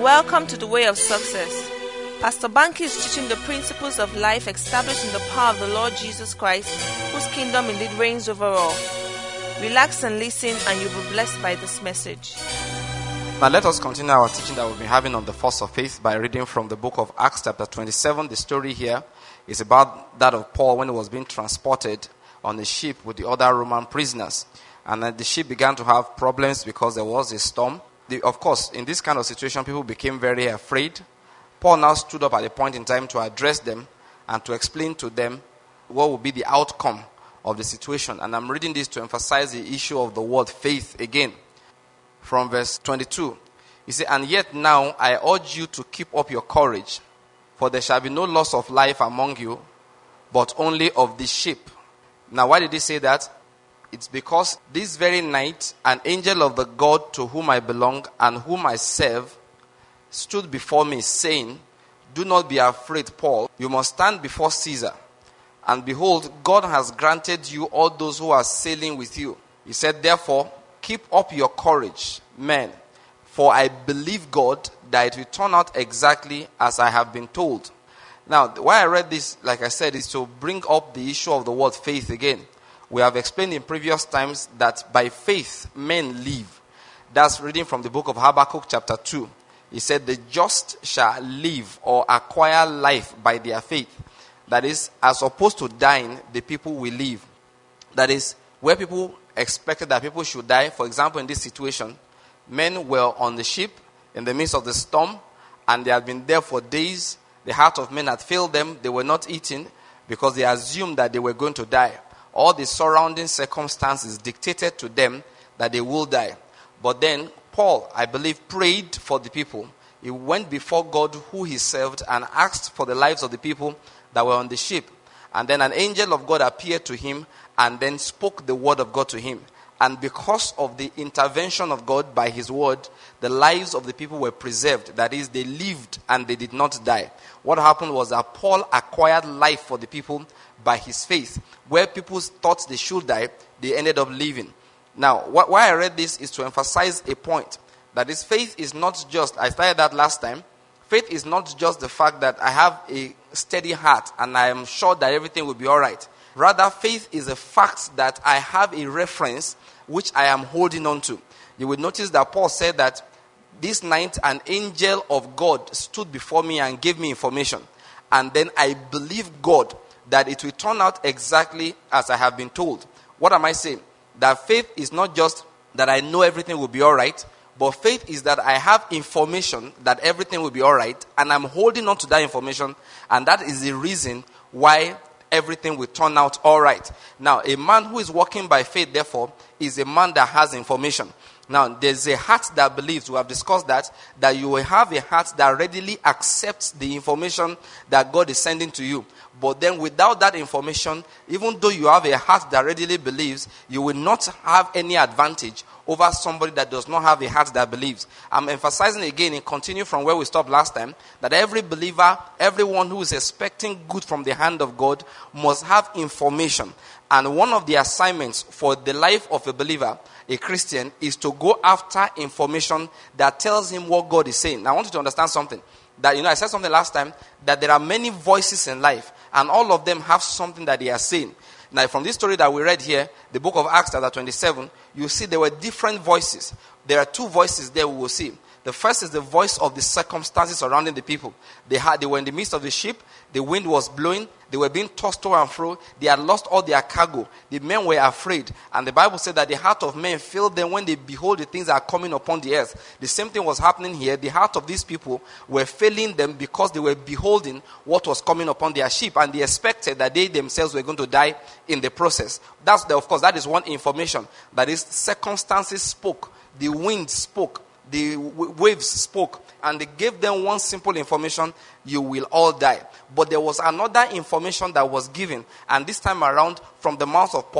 Welcome to the Way of Success. Pastor Banky is teaching the principles of life established in the power of the Lord Jesus Christ, whose kingdom indeed reigns over all. Relax and listen, and you'll be blessed by this message. Now let us continue our teaching that we've been having on the force of faith by reading from the book of Acts chapter 27. The story here is about that of Paul when he was being transported on a ship with the other Roman prisoners. And then the ship began to have problems because there was a storm. Of course, in this kind of situation, people became very afraid. Paul now stood up at a point in time to address them and to explain to them what would be the outcome of the situation. And I'm reading this to emphasize the issue of the word faith again. From verse 22, he said, "And yet now I urge you to keep up your courage, for there shall be no loss of life among you, but only of the ship." Now, why did he say that? It's because this very night, an angel of the God to whom I belong and whom I serve stood before me, saying, "Do not be afraid, Paul. You must stand before Caesar. And behold, God has granted you all those who are sailing with you." He said, "Therefore, keep up your courage, men, for I believe God that it will turn out exactly as I have been told." Now, why I read this, like I said, is to bring up the issue of the word faith again. We have explained in previous times that by faith men live. That's reading from the book of Habakkuk chapter 2. He said, "The just shall live or acquire life by their faith." That is, as opposed to dying, the people will live. That is, where people expected that people should die. For example, in this situation, men were on the ship in the midst of the storm, and they had been there for days. The heart of men had failed them. They were not eating because they assumed that they were going to die. All the surrounding circumstances dictated to them that they will die. But then Paul, I believe, prayed for the people. He went before God who he served and asked for the lives of the people that were on the ship. And then an angel of God appeared to him and then spoke the word of God to him. And because of the intervention of God by his word, the lives of the people were preserved. That is, they lived and they did not die. What happened was that Paul acquired life for the people by his faith. Where people thought they should die, they ended up living. Now, why I read this is to emphasize a point. That is, faith is not just, I started that last time, faith is not just the fact that I have a steady heart and I am sure that everything will be all right. Rather, faith is the fact that I have a reference which I am holding on to. You will notice that Paul said that this night an angel of God stood before me and gave me information. And then I believe God that it will turn out exactly as I have been told. What am I saying? That faith is not just that I know everything will be all right, but faith is that I have information that everything will be all right, and I'm holding on to that information, and that is the reason why everything will turn out all right. Now, a man who is walking by faith, therefore, is a man that has information. Now, there's a heart that believes. We have discussed that you will have a heart that readily accepts the information that God is sending to you. But then without that information, even though you have a heart that readily believes, you will not have any advantage over somebody that does not have a heart that believes. I'm emphasizing again and continue from where we stopped last time, that every believer, everyone who is expecting good from the hand of God must have information. And one of the assignments for the life of a believer, a Christian, is to go after information that tells him what God is saying. Now, I want you to understand something. That, I said something last time, that there are many voices in life, and all of them have something that they are saying. Now, from this story that we read here, the book of Acts chapter 27, you see there were different voices. There are two voices there we will see. The first is the voice of the circumstances surrounding the people. They were in the midst of the ship. The wind was blowing. They were being tossed to and fro. They had lost all their cargo. The men were afraid. And the Bible said that the heart of men failed them when they behold the things that are coming upon the earth. The same thing was happening here. The heart of these people were failing them because they were beholding what was coming upon their ship. And they expected that they themselves were going to die in the process. Of course, that is one information. That is, circumstances spoke. The wind spoke. The waves spoke, and they gave them one simple information: you will all die. But there was another information that was given, and this time around from the mouth of Paul,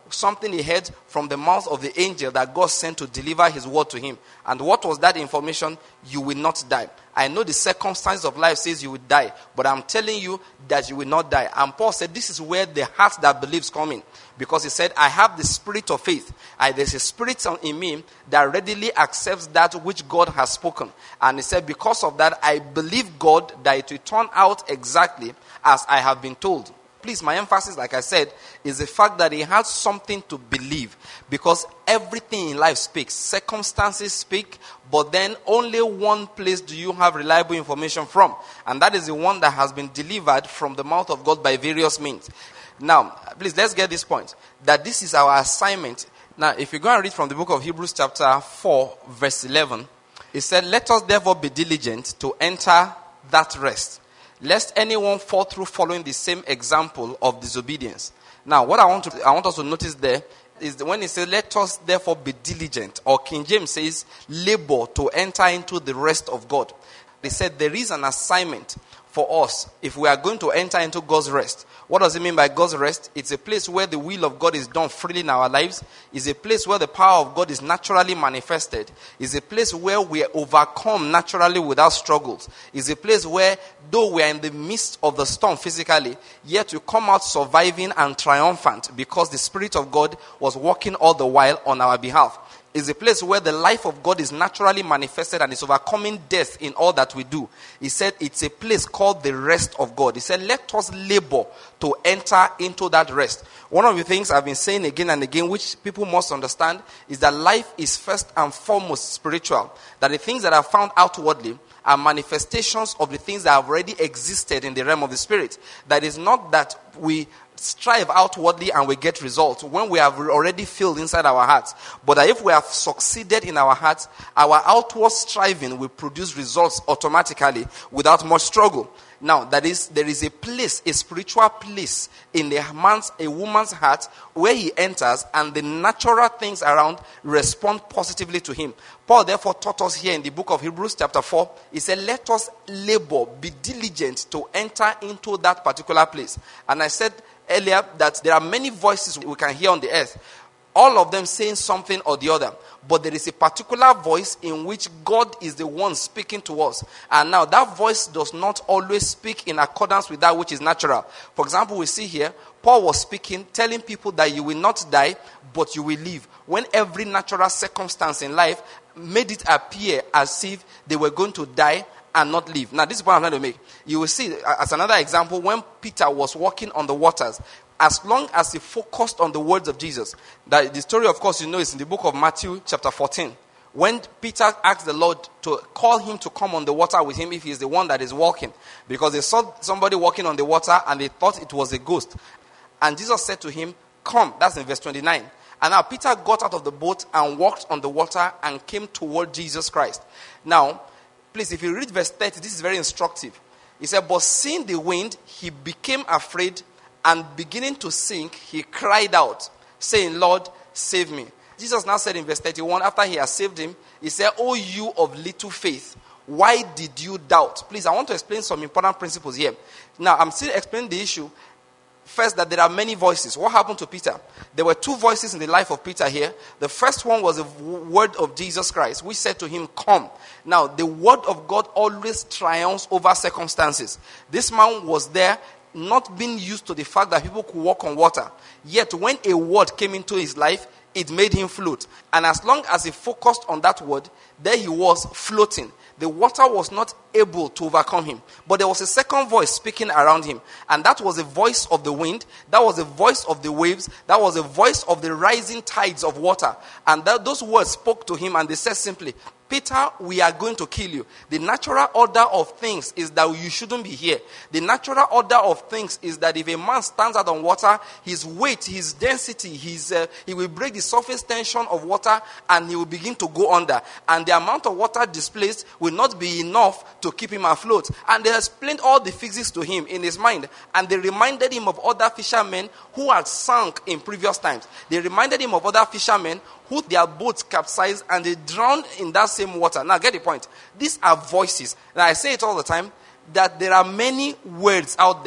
something he heard from the mouth of the angel that God sent to deliver his word to him. And what was that information? You will not die. I know the circumstances of life says you will die, but I'm telling you that you will not die. And Paul said this is where the heart that believes come in. Because he said, I have the spirit of faith. There's a spirit in me that readily accepts that which God has spoken. And he said, because of that, I believe God that it will turn out exactly as I have been told. Please, my emphasis, like I said, is the fact that he has something to believe. Because everything in life speaks. Circumstances speak, but then only one place do you have reliable information from. And that is the one that has been delivered from the mouth of God by various means. Now, please, let's get this point. That this is our assignment. Now, if you go and read from the book of Hebrews chapter 4, verse 11, it said, let us therefore be diligent to enter that rest, lest anyone fall through following the same example of disobedience. Now, what I want us to notice there is when it says, let us therefore be diligent, or King James says, labor to enter into the rest of God. They said there is an assignment for us if we are going to enter into God's rest. What does it mean by God's rest? It's a place where the will of God is done freely in our lives. It's a place where the power of God is naturally manifested. It's a place where we overcome naturally without struggles. It's a place where, though we are in the midst of the storm physically, yet we come out surviving and triumphant because the Spirit of God was working all the while on our behalf. Is a place where the life of God is naturally manifested and is overcoming death in all that we do. He said it's a place called the rest of God. He said, let us labor to enter into that rest. One of the things I've been saying again and again, which people must understand, is that life is first and foremost spiritual. That the things that are found outwardly are manifestations of the things that have already existed in the realm of the Spirit. That is not that we strive outwardly and we get results when we have already filled inside our hearts. But that if we have succeeded in our hearts, our outward striving will produce results automatically without much struggle. Now, there is a place, a spiritual place in a woman's heart where he enters and the natural things around respond positively to him. Paul therefore taught us here in the book of Hebrews chapter 4, he said, let us labor, be diligent to enter into that particular place. And I said earlier that there are many voices we can hear on the earth, all of them saying something or the other. But there is a particular voice in which God is the one speaking to us. And now that voice does not always speak in accordance with that which is natural. For example, we see here, Paul was speaking, telling people that you will not die, but you will live. When every natural circumstance in life made it appear as if they were going to die and not live. Now, this is what I'm trying to make. You will see, as another example, when Peter was walking on the waters, as long as he focused on the words of Jesus. That the story, of course, you know, is in the book of Matthew chapter 14. When Peter asked the Lord to call him to come on the water with him if he is the one that is walking. Because they saw somebody walking on the water and they thought it was a ghost. And Jesus said to him, come. That's in verse 29. And now Peter got out of the boat and walked on the water and came toward Jesus Christ. Now, please, if you read verse 30, this is very instructive. He said, but seeing the wind, he became afraid, and beginning to sink, he cried out, saying, Lord, save me. Jesus now said in verse 31, after he has saved him, he said, O you of little faith, why did you doubt? Please, I want to explain some important principles here. Now, I'm still explaining the issue. First, that there are many voices. What happened to Peter? There were two voices in the life of Peter here. The first one was the word of Jesus Christ, which said to him, come. Now, the word of God always triumphs over circumstances. This man was there, not being used to the fact that people could walk on water. Yet when a word came into his life, it made him float. And as long as he focused on that word, there he was floating. The water was not able to overcome him. But there was a second voice speaking around him. And that was the voice of the wind. That was the voice of the waves. That was the voice of the rising tides of water. And those words spoke to him and they said simply, Peter, we are going to kill you. The natural order of things is that you shouldn't be here. The natural order of things is that if a man stands out on water, his weight, his density, he will break the surface tension of water and he will begin to go under. And the amount of water displaced will not be enough to keep him afloat. And they explained all the physics to him in his mind. And they reminded him of other fishermen who had sunk in previous times. They reminded him of other fishermen who their boats capsized and they drowned in that same water. Now get the point. These are voices. And I say it all the time, that there are many words out there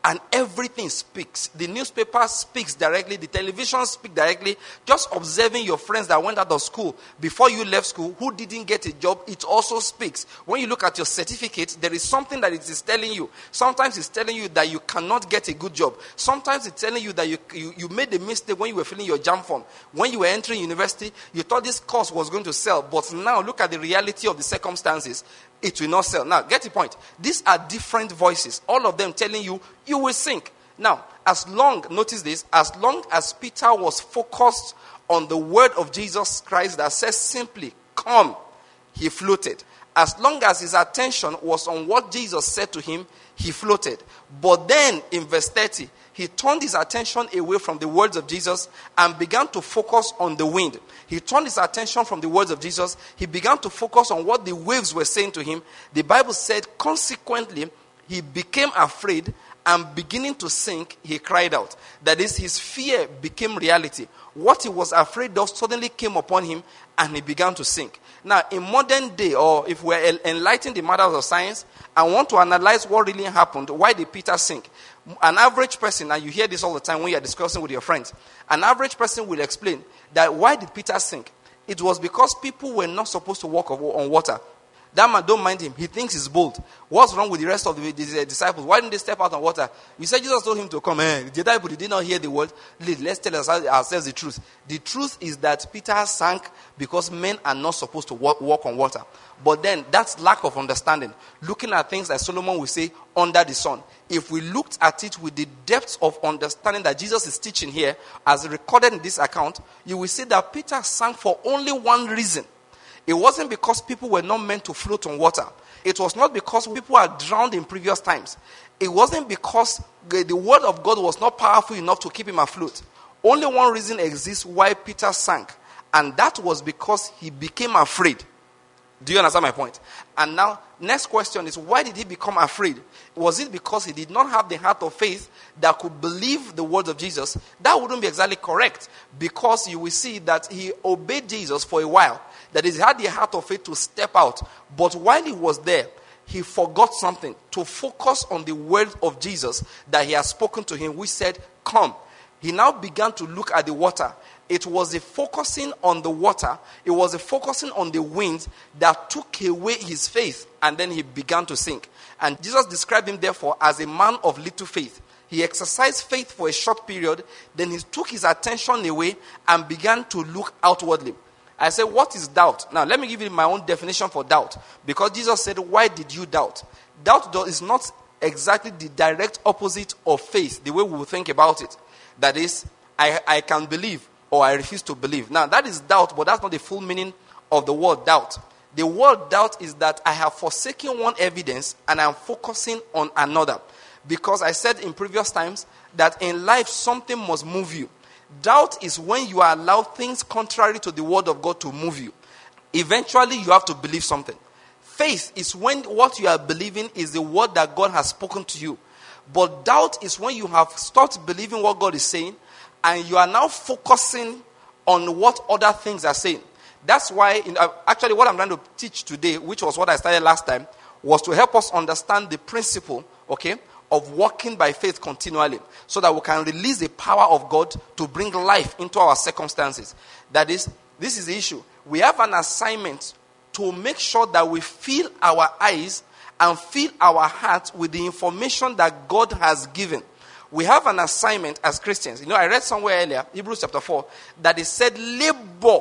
and everything speaks. The newspaper speaks directly. The television speaks directly. Just observing your friends that went out of school before you left school who didn't get a job, it also speaks. When you look at your certificate, there is something that it is telling you. Sometimes it's telling you that you cannot get a good job. Sometimes it's telling you that you made a mistake when you were filling your JAMB form. When you were entering university, you thought this course was going to sell. But now look at the reality of the circumstances. It will not sell. Now, get the point. These are different voices. All of them telling you, you will sink. Now, notice this, as long as Peter was focused on the word of Jesus Christ that says simply, come, he floated. As long as his attention was on what Jesus said to him, he floated. But then, in verse 30, he turned his attention away from the words of Jesus and began to focus on the wind. He turned his attention from the words of Jesus. He began to focus on what the waves were saying to him. The Bible said, consequently, he became afraid and beginning to sink, he cried out. That is, his fear became reality. What he was afraid of suddenly came upon him and he began to sink. Now, in modern day, or if we're enlightening the matters of science, I want to analyze what really happened. Why did Peter sink? An average person, and you hear this all the time when you're discussing with your friends, an average person will explain that why did Peter sink? It was because people were not supposed to walk on water. That man, don't mind him. He thinks he's bold. What's wrong with the rest of the disciples? Why didn't they step out on water? You said Jesus told him to come. The disciples did not hear the word. Let's tell ourselves the truth. The truth is that Peter sank because men are not supposed to walk on water. But then, that's lack of understanding. Looking at things like Solomon will say, under the sun. If we looked at it with the depth of understanding that Jesus is teaching here, as recorded in this account, you will see that Peter sank for only one reason. It wasn't because people were not meant to float on water. It was not because people had drowned in previous times. It wasn't because the word of God was not powerful enough to keep him afloat. Only one reason exists why Peter sank, and that was because he became afraid. Do you understand my point? And now, next question is, why did he become afraid? Was it because he did not have the heart of faith that could believe the words of Jesus? That wouldn't be exactly correct, because you will see that he obeyed Jesus for a while. That is, he had the heart of faith to step out. But while he was there, he forgot something. To focus on the word of Jesus that he had spoken to him, which said, come. He now began to look at the water. It was the focusing on the water, it was the focusing on the wind that took away his faith, and then he began to sink. And Jesus described him, therefore, as a man of little faith. He exercised faith for a short period, then he took his attention away and began to look outwardly. I said, what is doubt? Now, let me give you my own definition for doubt. Because Jesus said, why did you doubt? Doubt is not exactly the direct opposite of faith, the way we will think about it. That is, I can believe or I refuse to believe. Now, that is doubt, but that's not the full meaning of the word doubt. The word doubt is that I have forsaken one evidence and I'm focusing on another. Because I said in previous times that in life something must move you. Doubt is when you allow things contrary to the word of God to move you. Eventually, you have to believe something. Faith is when what you are believing is the word that God has spoken to you. But doubt is when you have stopped believing what God is saying and you are now focusing on what other things are saying. That's why, actually what I'm trying to teach today, which was what I started last time, was to help us understand the principle, of walking by faith continually, so that we can release the power of God to bring life into our circumstances. That is, this is the issue. We have an assignment to make sure that we fill our eyes and fill our hearts with the information that God has given. We have an assignment as Christians. I read somewhere earlier, Hebrews chapter 4, that it said, labor,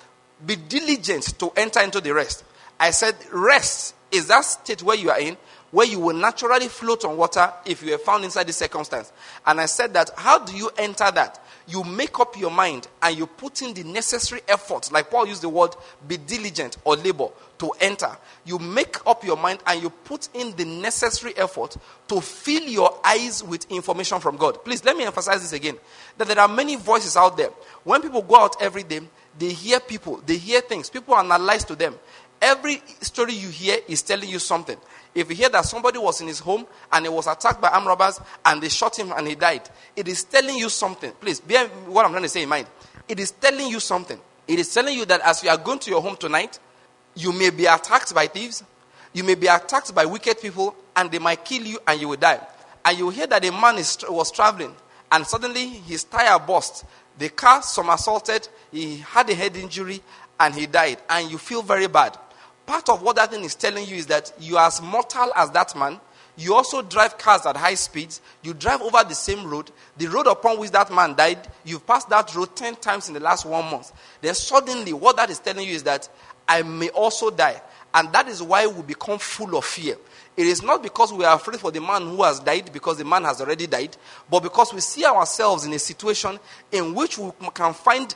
be diligent to enter into the rest. I said, rest is that state where you are in, where you will naturally float on water if you are found inside this circumstance. And I said that, how do you enter that? You make up your mind and you put in the necessary effort, like Paul used the word, be diligent or labor, to enter. You make up your mind and you put in the necessary effort to fill your eyes with information from God. Please, let me emphasize this again, that there are many voices out there. When people go out every day, they hear people, they hear things, people analyze to them. Every story you hear is telling you something. If you hear that somebody was in his home and he was attacked by armed robbers and they shot him and he died, it is telling you something. Please, bear what I'm trying to say in mind. It is telling you something. It is telling you that as you are going to your home tonight, you may be attacked by thieves, you may be attacked by wicked people, and they might kill you and you will die. And you hear that a man was traveling, and suddenly his tire burst. The car somersaulted, he had a head injury, and he died. And you feel very bad. Part of what that thing is telling you is that you are as mortal as that man. You also drive cars at high speeds. You drive over the same road. The road upon which that man died, you've passed that road 10 times in the last 1 month. Then suddenly, what that is telling you is that I may also die. And that is why we become full of fear. It is not because we are afraid for the man who has died, because the man has already died, but because we see ourselves in a situation in which we can find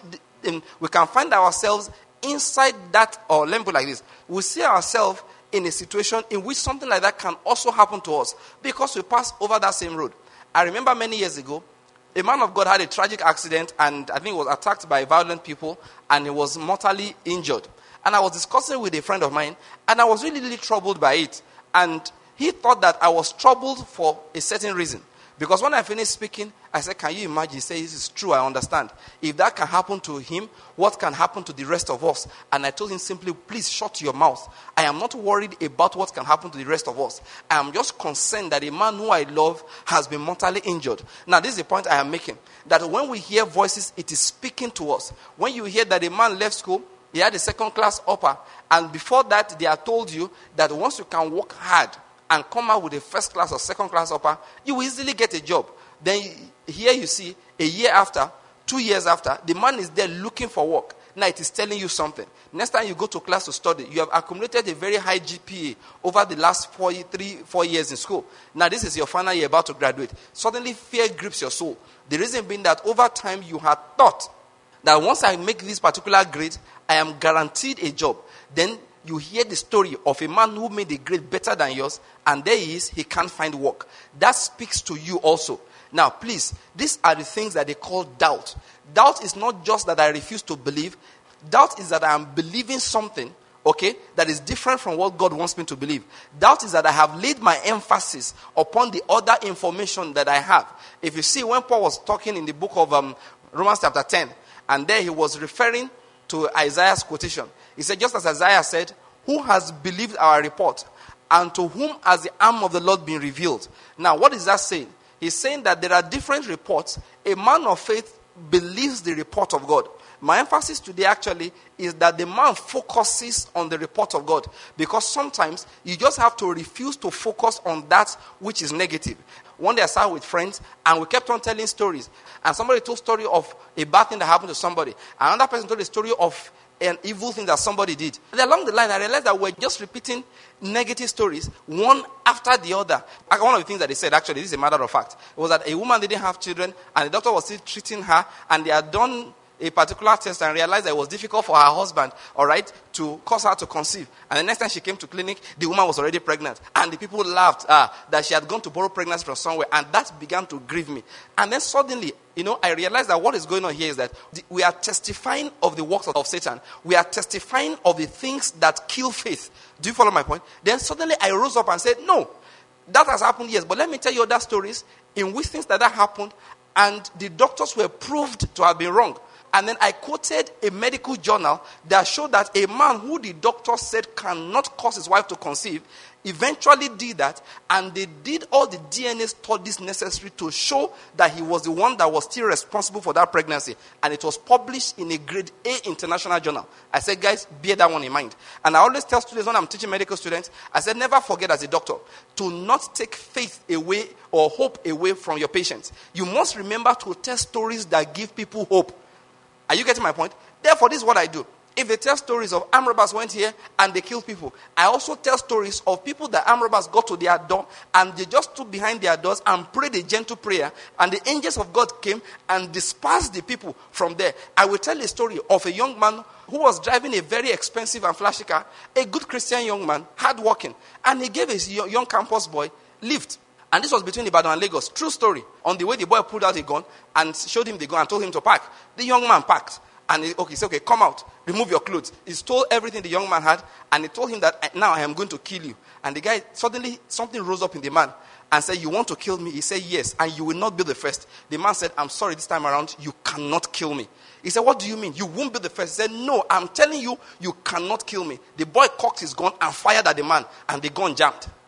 ourselves inside that, or let me put it like this. We see ourselves in a situation in which something like that can also happen to us because we pass over that same road. I remember many years ago, a man of God had a tragic accident, and I think was attacked by violent people, and he was mortally injured. And I was discussing with a friend of mine, and I was really, really troubled by it. And he thought that I was troubled for a certain reason. Because when I finished speaking, I said, can you imagine? He said, this is true, I understand. If that can happen to him, what can happen to the rest of us? And I told him simply, please shut your mouth. I am not worried about what can happen to the rest of us. I am just concerned that a man who I love has been mortally injured. Now, this is the point I am making. That when we hear voices, it is speaking to us. When you hear that a man left school, he had a second-class upper, and before that, they have told you that once you can work hard and come out with a first-class or second-class upper, you will easily get a job. Then here you see, a year after, 2 years after, the man is there looking for work. Now it is telling you something. Next time you go to class to study, you have accumulated a very high GPA over the last 4 years in school. Now this is your final year, about to graduate. Suddenly fear grips your soul. The reason being that over time you had thought that once I make this particular grade, I am guaranteed a job. Then you hear the story of a man who made a grade better than yours, and there he is, he can't find work. That speaks to you also. Now, please, these are the things that they call doubt. Doubt is not just that I refuse to believe. Doubt is that I am believing something, okay, that is different from what God wants me to believe. Doubt is that I have laid my emphasis upon the other information that I have. If you see, when Paul was talking in the book of Romans chapter 10, and there he was referring to Isaiah's quotation. He said, just as Isaiah said, who has believed our report, and to whom has the arm of the Lord been revealed? Now, what is that saying? He's saying that there are different reports. A man of faith believes the report of God. My emphasis today actually is that the man focuses on the report of God. Because sometimes you just have to refuse to focus on that which is negative. One day I sat with friends and we kept on telling stories. And somebody told a story of a bad thing that happened to somebody. Another person told a story of an evil thing that somebody did. And along the line, I realized that we're just repeating negative stories, one after the other. One of the things that they said, actually, this is a matter of fact, was that a woman didn't have children, and the doctor was still treating her, and they had done a particular test and realized that it was difficult for her husband, all right, to cause her to conceive. And the next time she came to clinic, the woman was already pregnant. And the people laughed that she had gone to borrow pregnancy from somewhere. And that began to grieve me. And then suddenly, I realized that what is going on here is that we are testifying of the works of Satan. We are testifying of the things that kill faith. Do you follow my point? Then suddenly I rose up and said, no, that has happened, yes. But let me tell you other stories in which things that happened and the doctors were proved to have been wrong. And then I quoted a medical journal that showed that a man who the doctor said cannot cause his wife to conceive eventually did that, and they did all the DNA studies necessary to show that he was the one that was still responsible for that pregnancy. And it was published in a grade A international journal. I said, guys, bear that one in mind. And I always tell students when I'm teaching medical students, I said, never forget as a doctor to not take faith away or hope away from your patients. You must remember to tell stories that give people hope. Are you getting my point? Therefore, this is what I do. If they tell stories of armed robbers went here and they killed people, I also tell stories of people that armed robbers got to their door and they just stood behind their doors and prayed a gentle prayer, and the angels of God came and dispersed the people from there. I will tell a story of a young man who was driving a very expensive and flashy car, a good Christian young man, hardworking, and he gave his young campus boy lift. And this was between Ibadan and Lagos. True story. On the way, the boy pulled out a gun and showed him the gun and told him to park. The young man parked. And he said, okay, come out. Remove your clothes. He stole everything the young man had. And he told him that, now I am going to kill you. And the guy, suddenly, something rose up in the man and said, you want to kill me? He said, yes. And you will not be the first. The man said, I'm sorry, this time around, you cannot kill me. He said, what do you mean? You won't be the first. He said, no, I'm telling you, you cannot kill me. The boy cocked his gun and fired at the man. And the gun jammed.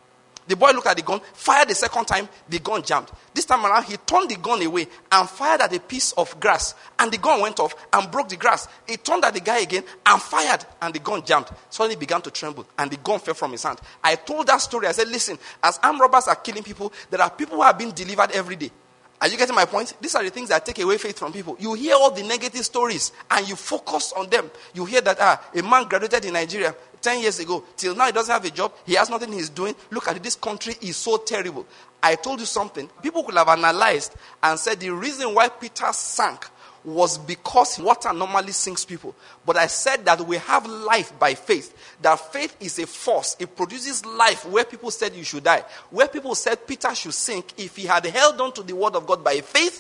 The boy looked at the gun, fired the second time, the gun jammed. This time around, he turned the gun away and fired at a piece of grass. And the gun went off and broke the grass. He turned at the guy again and fired, and the gun jammed. Suddenly he began to tremble, and the gun fell from his hand. I told that story. I said, listen, as armed robbers are killing people, there are people who are being delivered every day. Are you getting my point? These are the things that take away faith from people. You hear all the negative stories and you focus on them. You hear that a man graduated in Nigeria 10 years ago. Till now he doesn't have a job. He has nothing he's doing. Look at it. This country is so terrible. I told you something. People could have analyzed and said the reason why Peter sank was because water normally sinks people. But I said that we have life by faith. That faith is a force. It produces life where people said you should die. Where people said Peter should sink, if he had held on to the word of God by faith,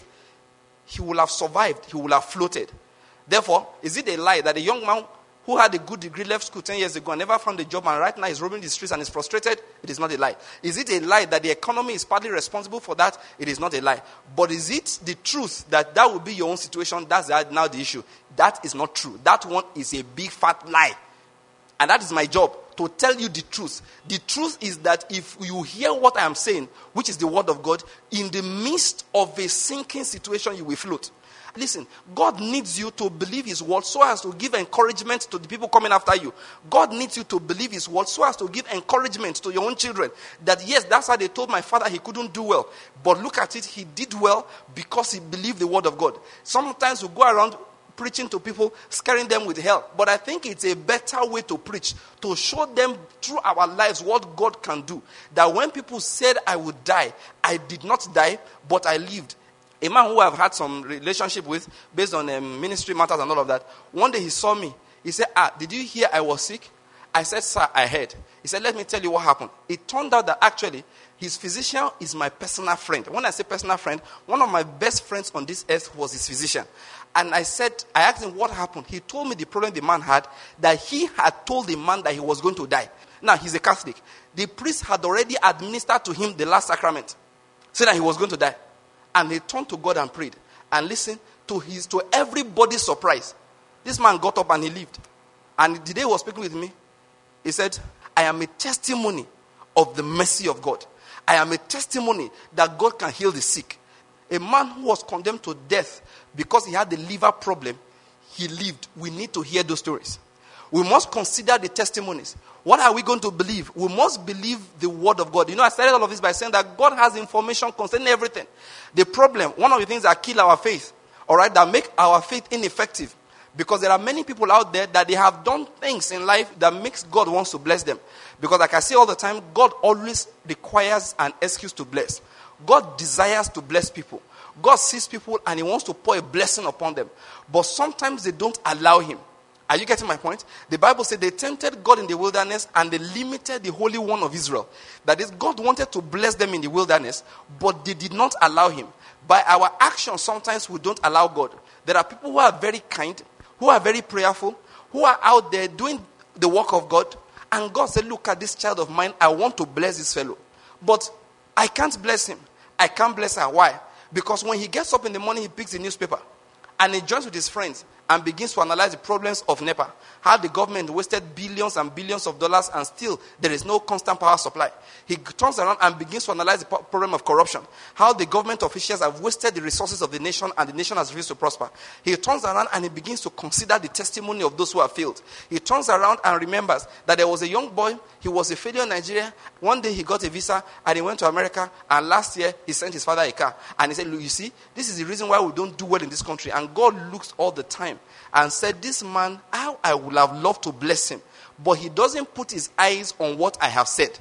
he would have survived. He would have floated. Therefore, is it a lie that a young man who had a good degree left school 10 years ago and never found a job and right now is roaming the streets and is frustrated? It is not a lie. Is it a lie that the economy is partly responsible for that? It is not a lie. But is it the truth that will be your own situation? That's now the issue. That is not true. That one is a big fat lie. And that is my job, to tell you the truth. The truth is that if you hear what I am saying, which is the word of God, in the midst of a sinking situation, you will float. Listen, God needs you to believe his word so as to give encouragement to the people coming after you. God needs you to believe his word so as to give encouragement to your own children. That yes, that's how they told my father he couldn't do well. But look at it, he did well because he believed the word of God. Sometimes we go around preaching to people, scaring them with hell. But I think it's a better way to preach, to show them through our lives what God can do. That when people said I would die, I did not die, but I lived. A man who I've had some relationship with based on ministry matters and all of that. One day he saw me. He said, did you hear I was sick? I said, sir, I heard. He said, let me tell you what happened. It turned out that actually his physician is my personal friend. When I say personal friend, one of my best friends on this earth was his physician. And I asked him what happened. He told me the problem the man had, that he had told the man that he was going to die. Now, he's a Catholic. The priest had already administered to him the last sacrament, saying that he was going to die. And he turned to God and prayed. And listen, to everybody's surprise, this man got up and he lived. And the day he was speaking with me, he said, I am a testimony of the mercy of God. I am a testimony that God can heal the sick. A man who was condemned to death because he had the liver problem, he lived. We need to hear those stories. We must consider the testimonies. What are we going to believe? We must believe the word of God. You know, I started all of this by saying that God has information concerning everything. The problem, one of the things that kill our faith, all right, that make our faith ineffective, because there are many people out there that they have done things in life that makes God wants to bless them. Because like I say all the time, God always requires an excuse to bless. God desires to bless people. God sees people and he wants to pour a blessing upon them. But sometimes they don't allow him. Are you getting my point? The Bible said they tempted God in the wilderness and they limited the Holy One of Israel. That is, God wanted to bless them in the wilderness, but they did not allow him. By our actions, sometimes we don't allow God. There are people who are very kind, who are very prayerful, who are out there doing the work of God. And God said, look at this child of mine. I want to bless this fellow. But I can't bless him. I can't bless her. Why? Because when he gets up in the morning, he picks a newspaper and he joins with his friends and begins to analyze the problems of NEPA. How the government wasted billions and billions of dollars and still there is no constant power supply. He turns around and begins to analyze the problem of corruption. How the government officials have wasted the resources of the nation and the nation has refused to prosper. He turns around and he begins to consider the testimony of those who have failed. He turns around and remembers that there was a young boy, he was a failure in Nigeria. One day he got a visa and he went to America, and last year he sent his father a car. And he said, look, you see, this is the reason why we don't do well in this country. And God looks all the time and said, this man, how I would have loved to bless him, but he doesn't put his eyes on what I have said.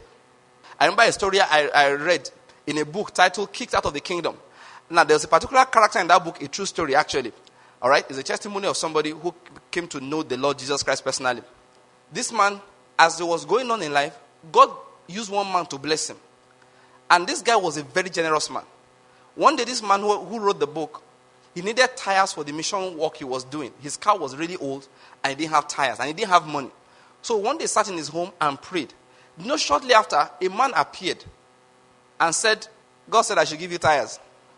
I remember a story I read in a book titled Kicked Out of the Kingdom. Now, there's a particular character in that book, a true story actually. All right, it's a testimony of somebody who came to know the Lord Jesus Christ personally. This man, as it was going on in life, God used one man to bless him. And this guy was a very generous man. One day, this man who wrote the book, he needed tires for the mission work he was doing. His car was really old and he didn't have tires and he didn't have money. So one day he sat in his home and prayed. You know, shortly after, a man appeared and said, God said I should give you tires.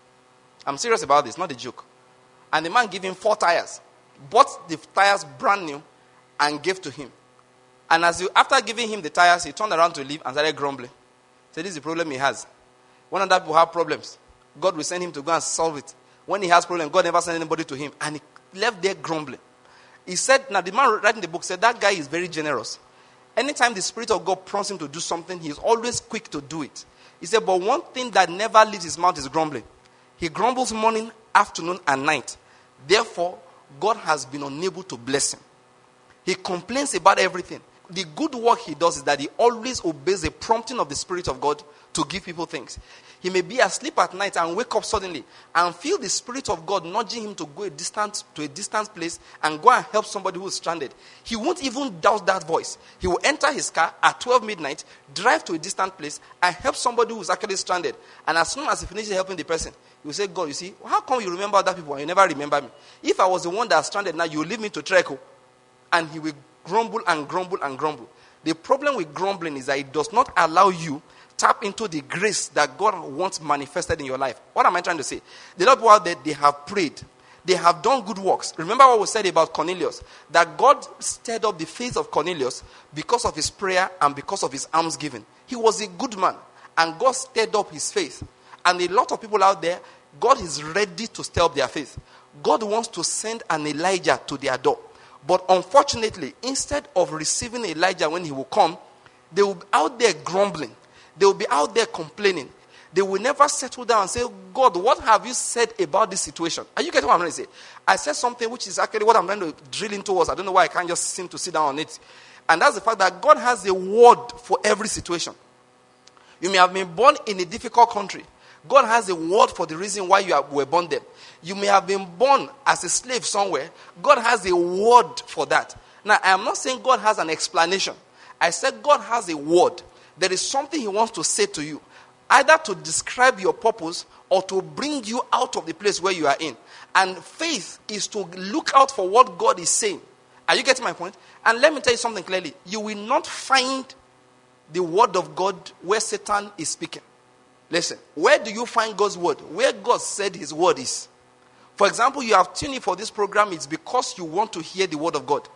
I'm serious about this, not a joke. And the man gave him 4 tires, bought the tires brand new and gave to him. And after giving him the tires, he turned around to leave and started grumbling. So this is the problem he has. When other people have problems, God will send him to go and solve it. When he has problems, God never sent anybody to him. And he left there grumbling. He said, now the man writing the book said, that guy is very generous. Anytime the Spirit of God prompts him to do something, he is always quick to do it. He said, but one thing that never leaves his mouth is grumbling. He grumbles morning, afternoon, and night. Therefore, God has been unable to bless him. He complains about everything. The good work he does is that he always obeys the prompting of the Spirit of God to give people things. He may be asleep at night and wake up suddenly and feel the Spirit of God nudging him to go to a distant place and go and help somebody who is stranded. He won't even doubt that voice. He will enter his car at 12 midnight, drive to a distant place and help somebody who is actually stranded. And as soon as he finishes helping the person, he will say, God, you see, how come you remember other people and you never remember me? If I was the one that is stranded now, you will leave me to Treko. And he will grumble and grumble and grumble. The problem with grumbling is that it does not allow you tap into the grace that God wants manifested in your life. What am I trying to say? The Lord out there, they have prayed. They have done good works. Remember what we said about Cornelius? That God stirred up the faith of Cornelius because of his prayer and because of his almsgiving. He was a good man. And God stirred up his faith. And a lot of people out there, God is ready to stir up their faith. God wants to send an Elijah to their door. But unfortunately, instead of receiving Elijah when he will come, they will be out there grumbling. They will be out there complaining. They will never settle down and say, God, what have you said about this situation? Are you getting what I'm trying to say? I said something which is actually what I'm trying to drill into us. I don't know why I can't just seem to sit down on it. And that's the fact that God has a word for every situation. You may have been born in a difficult country. God has a word for the reason why you were born there. You may have been born as a slave somewhere. God has a word for that. Now, I am not saying God has an explanation. I said God has a word. There is something he wants to say to you, either to describe your purpose or to bring you out of the place where you are in. And faith is to look out for what God is saying. Are you getting my point? And let me tell you something clearly. You will not find the word of God where Satan is speaking. Listen, where do you find God's word? Where God said his word is. For example, you have tuned in for this program, it's because you want to hear the word of God.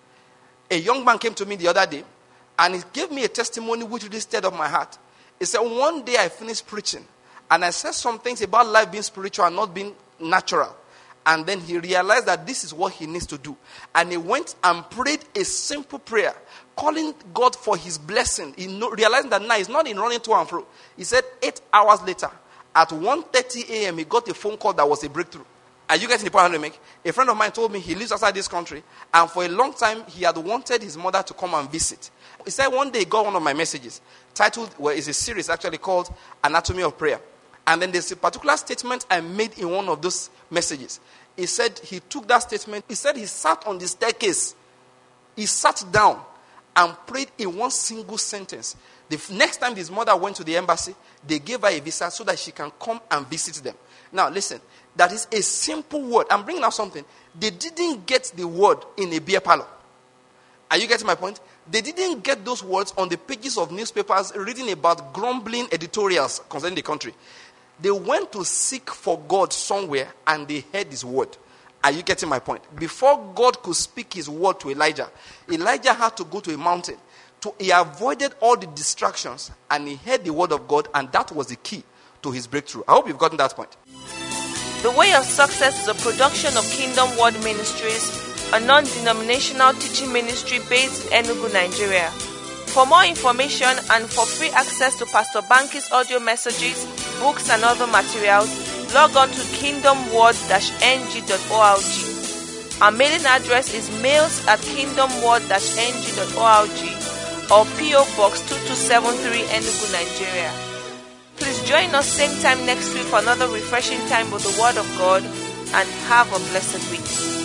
A young man came to me the other day, and he gave me a testimony which really stirred up my heart. He said, one day I finished preaching, and I said some things about life being spiritual and not being natural. And then he realized that this is what he needs to do. And he went and prayed a simple prayer, calling God for his blessing. Realizing that now he's not in running to and fro. He said 8 hours later, at 1:30 a.m., he got a phone call that was a breakthrough. Are you getting the point I'm trying to make? A friend of mine told me he lives outside this country, and for a long time, he had wanted his mother to come and visit. He said one day he got one of my messages, titled, well, it's a series actually called Anatomy of Prayer. And then there's a particular statement I made in one of those messages. He said he took that statement. He said he sat on the staircase. He sat down and prayed in one single sentence. The next time his mother went to the embassy, they gave her a visa so that she can come and visit them. Now listen, that is a simple word. I'm bringing out something. They didn't get the word in a beer parlor. Are you getting my point? They didn't get those words on the pages of newspapers reading about grumbling editorials concerning the country. They went to seek for God somewhere and they heard his word. Are you getting my point? Before God could speak his word to Elijah, Elijah had to go to a mountain. He avoided all the distractions and he heard the word of God, and that was the key to his breakthrough. I hope you've gotten that point. The Way of Success is a production of Kingdom Word Ministries, a non-denominational teaching ministry based in Enugu, Nigeria. For more information and for free access to Pastor Banky's audio messages, books and other materials, log on to kingdomword-ng.org. Our mailing address is mails@kingdomword-ng.org or PO Box 2273 Enugu, Nigeria. Please join us same time next week for another refreshing time with the Word of God, and have a blessed week.